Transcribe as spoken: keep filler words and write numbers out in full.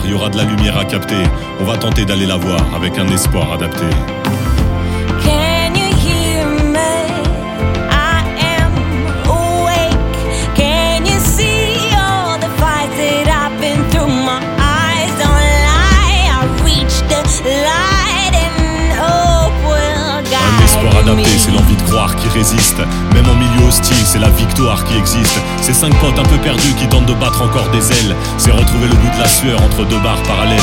il y aura de la lumière à capter. On va tenter d'aller la voir avec un espoir adapté. Can you hear me? I am awake. Can you see all the fights that I've been through? My eyes don't lie. I reach the light and hope will guide Un espoir adapté, me. c'est l'envie de croire qui résiste. Même en milieu hostile, c'est la victoire qui existe. C'est cinq potes un peu perdus qui tentent de battre encore des ailes. C'est retrouver le bout de la sueur entre deux barres parallèles.